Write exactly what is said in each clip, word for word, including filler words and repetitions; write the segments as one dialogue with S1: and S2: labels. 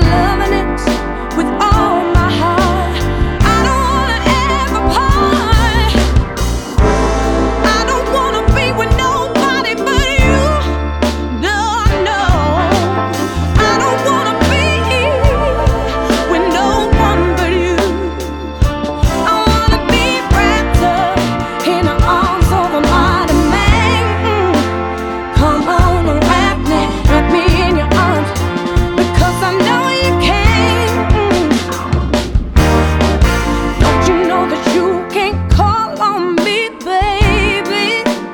S1: loving it with all my heart. I don't wanna ever part. I don't wanna be with nobody but you. No, no. I don't wanna be with no one but you. I wanna be wrapped up in the arms of a mighty man. Mm. Come on and wrap me, wrap me in your arms, because I know you can. Mm. Don't you know that you can call on me, baby?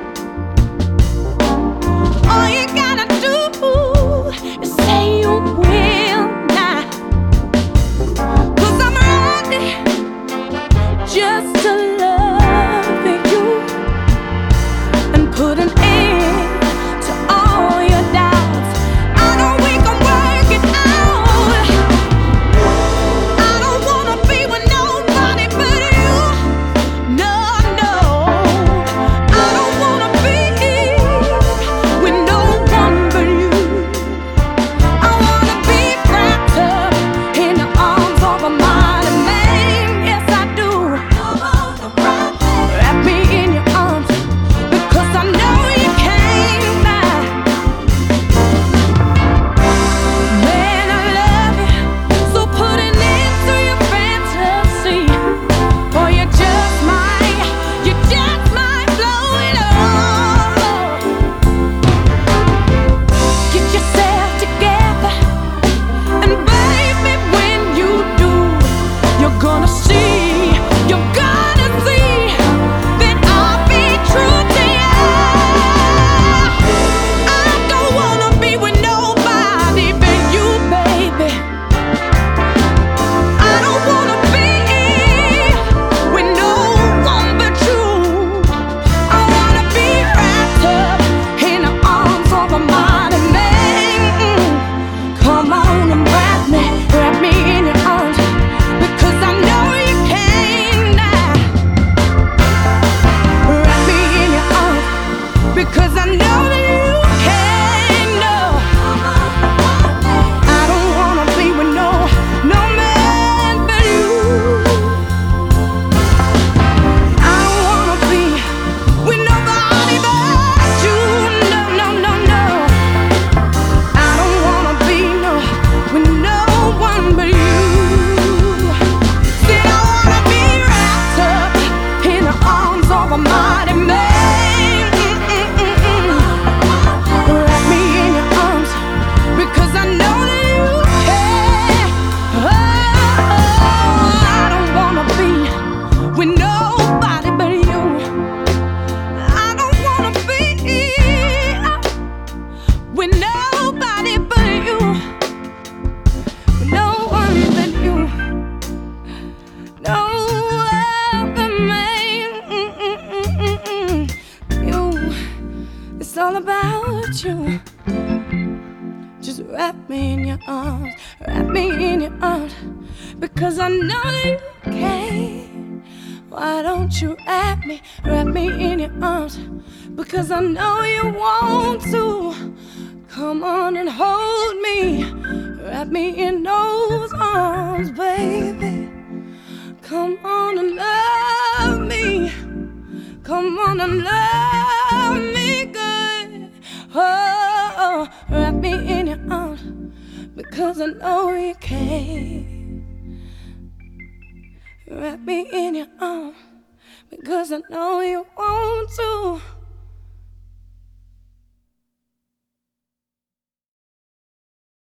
S1: All you gotta do is say you will now, 'cause I'm ready just to love you and put an end to all your doubts. I know we can work it out. I don't wanna be with nobody but you. No, no. I don't wanna be with no one but you. I wanna be wrapped up in the arms of a mighty man. Yes, I do. Wrap me in your arms, because I know you can now. Man, I love you, so put an end to your fantasy, or you just might, you just might blow it all. Get yourself together, and baby, when you do, you're gonna see, you're gonna see that I'll be true to you. I don't wanna be with nobody but you, baby. I don't wanna be with no one but you. I wanna be wrapped up in the arms of a mighty man. Mm. Come on and wrap me, wrap me in your arms, because I know you can now. Wrap me in your arms, because I know that you can. No, I don't wanna be with no, no man but you. I don't wanna be with nobody but you. No, no, no, no. I don't wanna be no with no one but you. Said I wanna be wrapped up in the arms of a mighty man. Mm-mm-mm-mm. Wrap me in your arms, because I know that you care. Oh, I don't wanna be with nobody but you. I don't wanna be with nobody but you. With no one but you. No other man. Mm-mm-mm-mm-mm. You. It's all about you. Just wrap me in your arms, wrap me in your arms, because I know that you can. Why don't you wrap me, wrap me in your arms, because I know you want to. Come on and hold me, wrap me in those arms, baby. Come on and love me, come on and love me good. Oh, wrap me in your arms, because I know you can. Wrap me in your arms, because I know you want to.